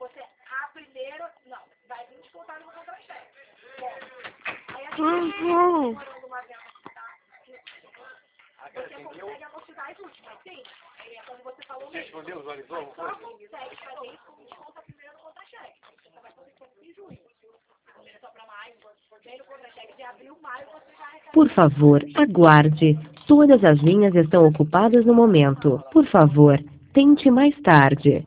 você a primeiro, não, vai vir descontar no contra-cheque. Bom, aí a gente morando uma venda que tá, você consegue amortizar as últimas, sim. É como você falou mesmo. Você respondeu os horizontes? Só consegue fazer isso com desconto primeiro no contra-cheque. Você vai fazer isso em junho. Só para maio, bem no contra-cheque de abril, maio, você já recebe. Por favor, aguarde. Todas as linhas estão ocupadas no momento. Por favor, tente mais tarde.